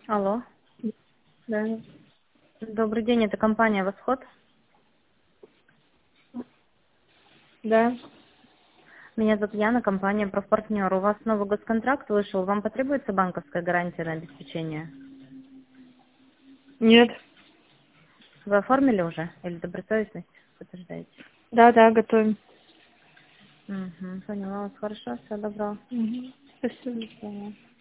Алло. Да. Добрый день, это компания «Восход». Да. Меня зовут Яна, компания «Профпартнер». У вас новый госконтракт вышел. Вам потребуется банковская гарантия на обеспечение? Нет. Вы оформили уже? Или добросовестность подтверждаете? Да, да, готовим. Угу, поняла вас. Хорошо, всего доброго. Угу. До Спасибо. свидания.